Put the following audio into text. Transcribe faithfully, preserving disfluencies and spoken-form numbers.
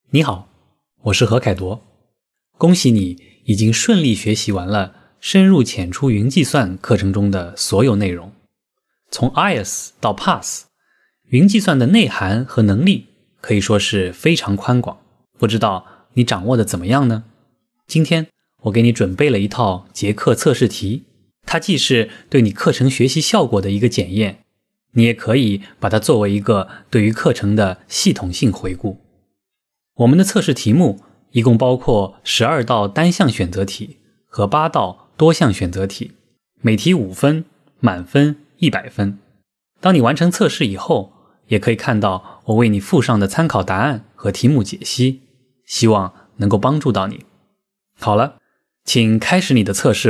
你好，我是何凯铎。恭喜你已经顺利学习完了深入浅出云计算课程中的所有内容。从 I E L T S 到 Pass， 云计算的内涵和能力可以说是非常宽广，不知道你掌握的怎么样呢？今天我给你准备了一套结课测试题，它既是对你课程学习效果的一个检验，你也可以把它作为一个对于课程的系统性回顾。我们的测试题目一共包括十二道单项选择题和八道多项选择题，每题五分，满分一百分。当你完成测试以后，也可以看到我为你附上的参考答案和题目解析，希望能够帮助到你。好了，请开始你的测试。